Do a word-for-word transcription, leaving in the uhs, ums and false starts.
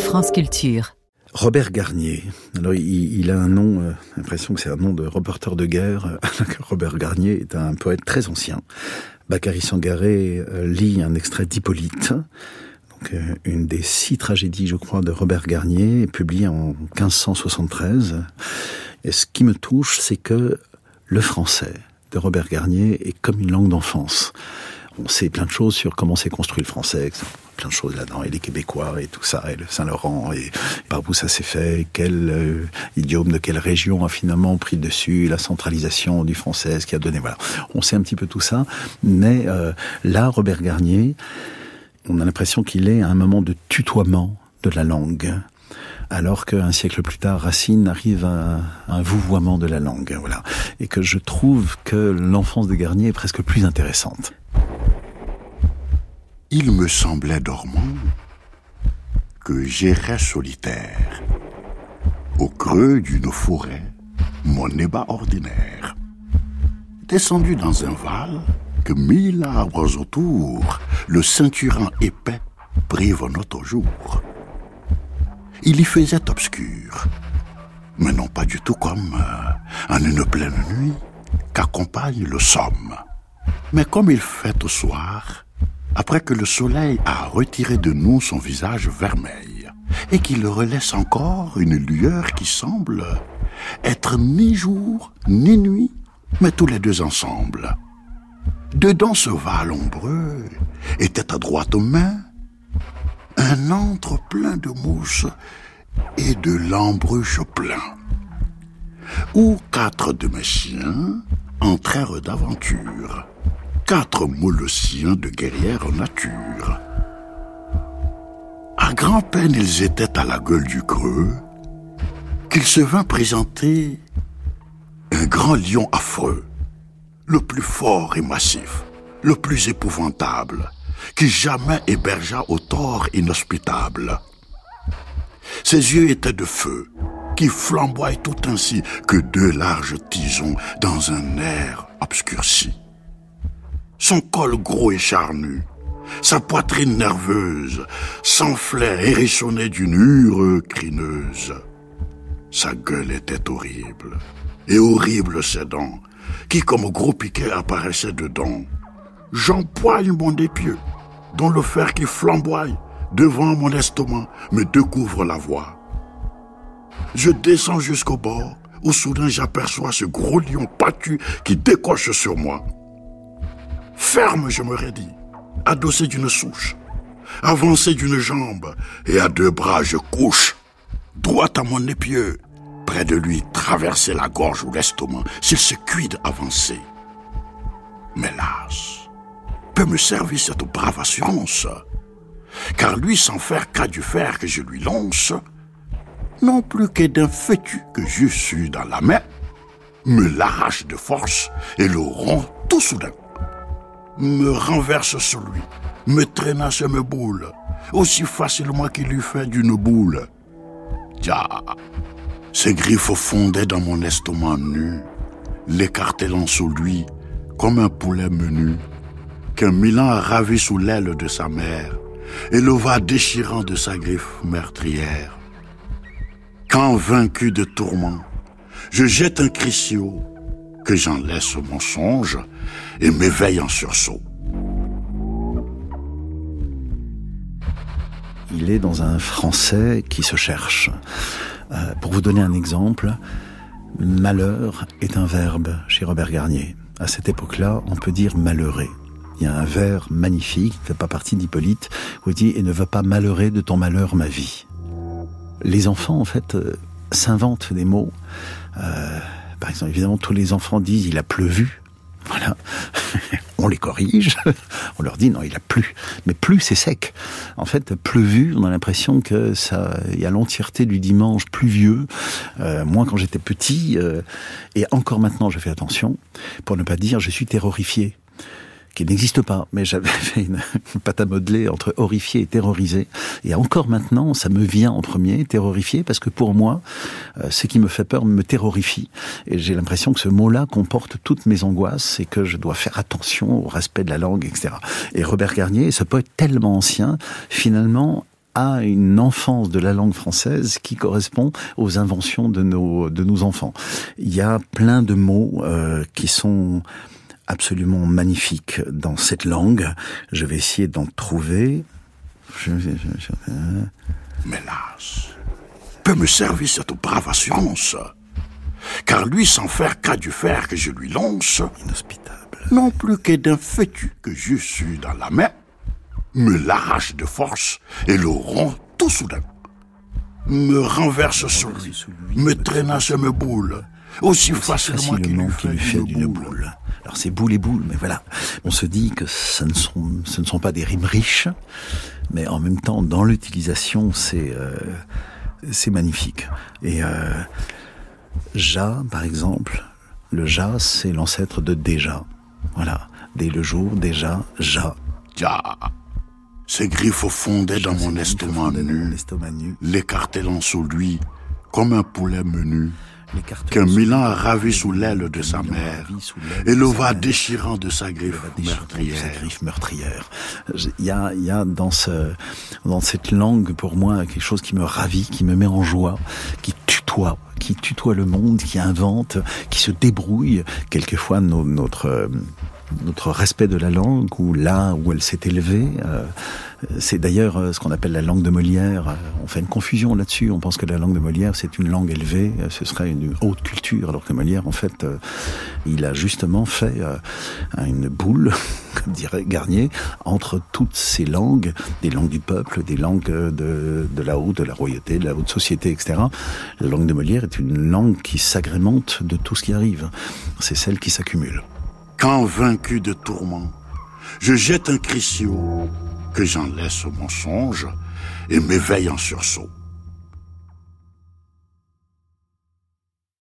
France Culture. Robert Garnier. Alors, il, il a un nom, euh, l'impression que c'est un nom de reporter de guerre. Robert Garnier est un poète très ancien. Bakary Sangaré euh, lit un extrait d'Hippolyte, donc euh, une des six tragédies, je crois, de Robert Garnier, publiée en quinze cent soixante-treize. Et ce qui me touche, c'est que le français de Robert Garnier est comme une langue d'enfance. On sait plein de choses sur comment s'est construit le français, plein de choses là-dedans, et les Québécois, et tout ça, et le Saint-Laurent, et par où ça s'est fait, quel euh, idiome de quelle région a finalement pris le dessus, la centralisation du français, ce qui a donné, voilà. On sait un petit peu tout ça, mais euh, là, Robert Garnier, on a l'impression qu'il est à un moment de tutoiement de la langue, alors qu'un siècle plus tard, Racine arrive à un vouvoiement de la langue, voilà. Et que je trouve que l'enfance de Garnier est presque plus intéressante. Il me semblait dormant que j'errais solitaire au creux d'une forêt, mon ébat ordinaire. Descendu dans un val, que mille arbres autour, le ceinturant épais prévenait au jour. Il y faisait obscur, mais non pas du tout comme euh, en une pleine nuit qu'accompagne le somme. Mais comme il fait au soir, après que le soleil a retiré de nous son visage vermeil, et qu'il relaisse encore une lueur qui semble être ni jour ni nuit, mais tous les deux ensemble. Dedans ce val ombreux était à droite main un antre plein de mouches et de lambruches plein, où quatre de mes chiens entrèrent d'aventure, quatre moulessiens de guerrière nature. À grand-peine ils étaient à la gueule du creux, qu'il se vint présenter un grand lion affreux, le plus fort et massif, le plus épouvantable, qui jamais hébergea au tort inhospitable. Ses yeux étaient de feu, qui flamboient tout ainsi que deux larges tisons dans un air obscurci. Son col gros et charnu, sa poitrine nerveuse, s'enflait hérissonnée d'une hure crineuse. Sa gueule était horrible, et horribles ses dents, qui comme gros piquets apparaissaient dedans. J'empoigne mon épieu, dont le fer qui flamboie devant mon estomac me découvre la voie. Je descends jusqu'au bord, où soudain j'aperçois ce gros lion battu qui décoche sur moi. Ferme, je me raidis, adossé d'une souche, avancé d'une jambe, et à deux bras je couche, droit à mon épieu, près de lui traverser la gorge ou l'estomac, s'il se cuit d'avancer. Mais las, peut me servir cette brave assurance, car lui, sans faire cas du fer que je lui lance, non plus que d'un fétu que j'eus su dans la main, me l'arrache de force et le rompt tout soudain, me renverse sur lui, me traîna sur mes boules, aussi facilement qu'il eût fait d'une boule. Tiens, ses griffes fondaient dans mon estomac nu, l'écartelant sous lui comme un poulet menu, qu'un Milan a ravi sous l'aile de sa mère, et le va déchirant de sa griffe meurtrière. Quand vaincu de tourments, je jette un crisio, que j'en laisse mon songe, et m'éveille en sursaut. Il est dans un français qui se cherche. Euh, pour vous donner un exemple, malheur est un verbe chez Robert Garnier. À cette époque-là, on peut dire malheureux. Il y a un vers magnifique, qui ne fait pas partie d'Hippolyte, où il dit « Et ne va pas malheurer de ton malheur ma vie ». Les enfants, en fait, euh, s'inventent des mots. Euh, par exemple, évidemment, tous les enfants disent « il a pleuvu ». Voilà. On les corrige, on leur dit « non, il a plu ». Mais plu, c'est sec. En fait, pleuvu, on a l'impression que ça, il y a l'entièreté du dimanche pluvieux. Euh, moi, quand j'étais petit, euh, et encore maintenant, je fais attention, pour ne pas dire « je suis terrorifié ». Qui n'existe pas, mais j'avais fait une, une pâte à modeler entre horrifié et terrorisé. Et encore maintenant, ça me vient en premier, terrorifié, parce que pour moi, euh, ce qui me fait peur me terrorifie. Et j'ai l'impression que ce mot-là comporte toutes mes angoisses et que je dois faire attention au respect de la langue, et cetera. Et Robert Garnier, ce poète tellement ancien, finalement, à une enfance de la langue française qui correspond aux inventions de nos, de nos enfants. Il y a plein de mots euh, qui sont absolument magnifiques dans cette langue. Je vais essayer d'en trouver. Je, je, je, euh... Mélas, peut me servir cette brave assurance, car lui, sans faire cas du fer que je lui lance, inhospitable, non plus que d'un fétu que je suis dans la main, me l'arrache de force et le rompt tout soudain, me renverse sur lui, me traînasse me boule, aussi facilement qu'il lui fait, lui fait d'une boule. boule. Alors c'est boule et boule, mais voilà, on se dit que ce ne sont, ce ne sont pas des rimes riches, mais en même temps, dans l'utilisation, c'est, euh, c'est magnifique. Et euh, ja, par exemple, le ja, c'est l'ancêtre de déjà. Voilà, dès le jour, déjà, ja. Ja. Ses griffes fondaient dans mon estomac nu, nu, l'écartelant sous lui comme un poulet menu qu'un milan a ravi sous l'aile de sa mère et le va déchirant de sa griffe meurtrière. meurtrière. Il y a, il y a dans ce, dans cette langue, pour moi, quelque chose qui me ravit, qui me met en joie, qui tutoie, qui tutoie le monde, qui invente, qui se débrouille. Quelquefois, no, notre, notre respect de la langue, ou là où elle s'est élevée, euh, c'est d'ailleurs ce qu'on appelle la langue de Molière. On fait une confusion là-dessus. On pense que la langue de Molière, c'est une langue élevée, ce serait une haute culture, alors que Molière, en fait, euh, il a justement fait euh, une boule, comme dirait Garnier, entre toutes ces langues, des langues du peuple, des langues de, de la haute, de la royauté, de la haute société, et cetera. La langue de Molière est une langue qui s'agrémente de tout ce qui arrive. C'est celle qui s'accumule. Quand vaincu de tourments, je jette un crisio, que j'en laisse au mensonge et m'éveille en sursaut.